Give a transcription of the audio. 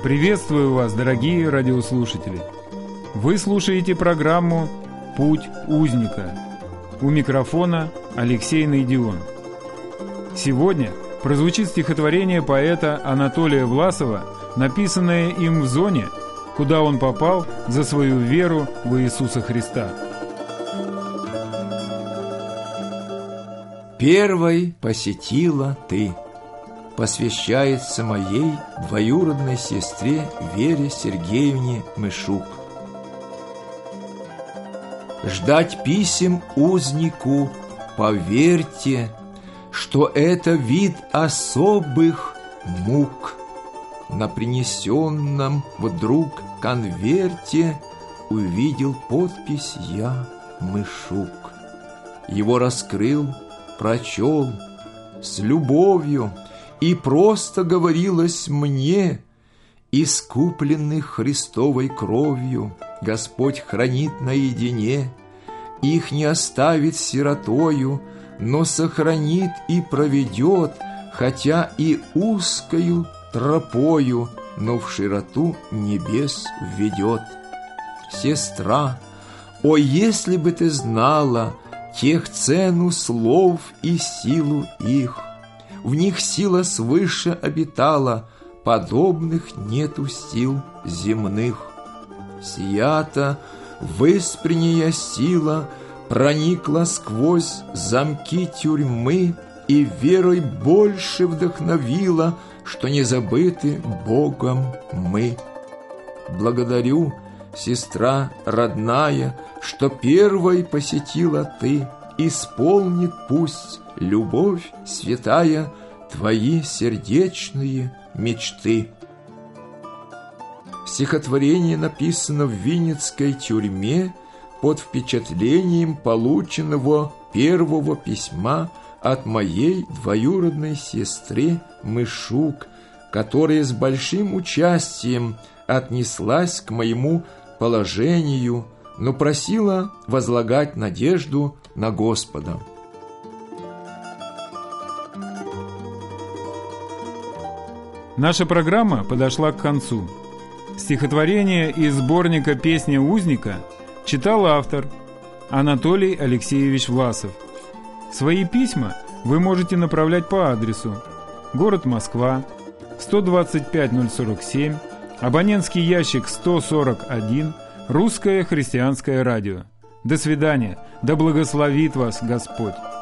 Приветствую вас, дорогие радиослушатели! Вы слушаете программу «Путь узника». У микрофона Алексей Найдион. Сегодня прозвучит стихотворение поэта Анатолия Власова, написанное им в зоне, куда он попал за свою веру в Иисуса Христа. Первой посетила ты, посвящается моей двоюродной сестре Вере Сергеевне Мышук. Ждать писем узнику, поверьте, что это вид особых мук. На принесенном вдруг конверте увидел подпись я, Мышук. Его раскрыл, прочел с любовью, и просто говорилось мне: искупленных Христовой кровью Господь хранит наедине, их не оставит сиротою, но сохранит и проведет, хотя и узкою тропою, но в широту небес введет. Сестра, о, если бы ты знала тех цену слов и силу их! В них сила свыше обитала, подобных нету сил земных. Сия-то выспренняя сила проникла сквозь замки тюрьмы и верой больше вдохновила, что не забыты Богом мы. Благодарю, сестра родная, что первой посетила ты, исполнит пусть любовь святая твои сердечные мечты. Стихотворение написано в Винницкой тюрьме под впечатлением полученного первого письма от моей двоюродной сестры Мышук, которая с большим участием отнеслась к моему положению, но просила возлагать надежду на Господа. Наша программа подошла к концу. Стихотворение из сборника «Песня узника» читал автор Анатолий Алексеевич Власов. Свои письма вы можете направлять по адресу: город Москва, 125047, абонентский ящик 141, Русское христианское радио. До свидания, да благословит вас Господь!